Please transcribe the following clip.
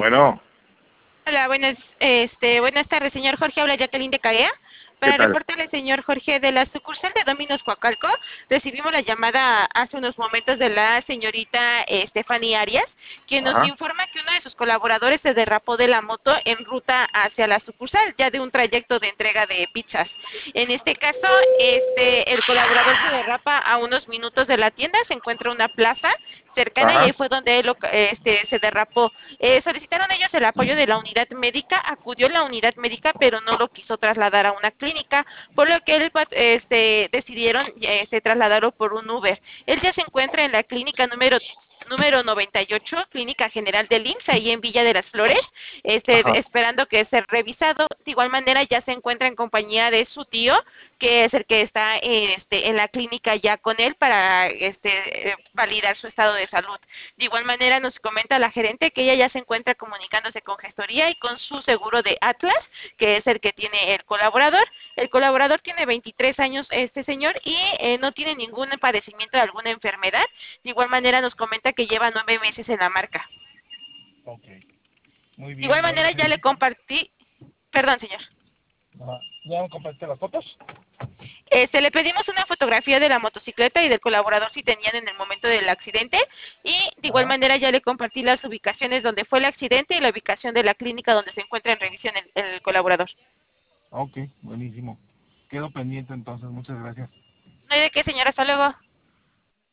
Bueno, Hola, buenas tardes, señor Jorge. Habla Jacqueline de Carea. ¿qué Para tal? reportarle, señor Jorge, de la sucursal de Domino's Coacalco, recibimos la llamada hace unos momentos de la señorita Stephanie Arias, quien nos Ajá, informa que uno de sus colaboradores se derrapó de la moto en ruta hacia la sucursal, ya de un trayecto de entrega de pizzas. En este caso, el colaborador se derrapa a unos minutos de la tienda, se encuentra una plaza cercana y ahí ajá, fue donde él se derrapó. Solicitaron ellos el apoyo de la unidad médica, acudió la unidad médica, pero no lo quiso trasladar a una clínica, por lo que él decidieron trasladarlo por un Uber. Él ya se encuentra en la clínica número 98, Clínica General del IMSS, ahí en Villa de las Flores, ajá. esperando que sea revisado. De igual manera ya se encuentra en compañía de su tío, que es el que está en la clínica ya con él para validar su estado de salud. De igual manera nos comenta la gerente que ella ya se encuentra comunicándose con gestoría y con su seguro de Atlas, que es el que tiene el colaborador. El colaborador tiene 23 años, este señor, y no tiene ningún padecimiento de alguna enfermedad. De igual manera nos comenta que lleva 9 meses en la marca. Ok, muy De igual bien, ya manera ya le necesito. compartí, perdón señor. Ajá. ¿Ya me compartiste las fotos? Le pedimos una fotografía de la motocicleta y del colaborador si tenían en el momento del accidente, y de igual Ajá. manera ya le compartí las ubicaciones donde fue el accidente y la ubicación de la clínica donde se encuentra en revisión el colaborador. Ok, buenísimo. Quedo pendiente entonces, muchas gracias. No hay de qué, señora, hasta luego.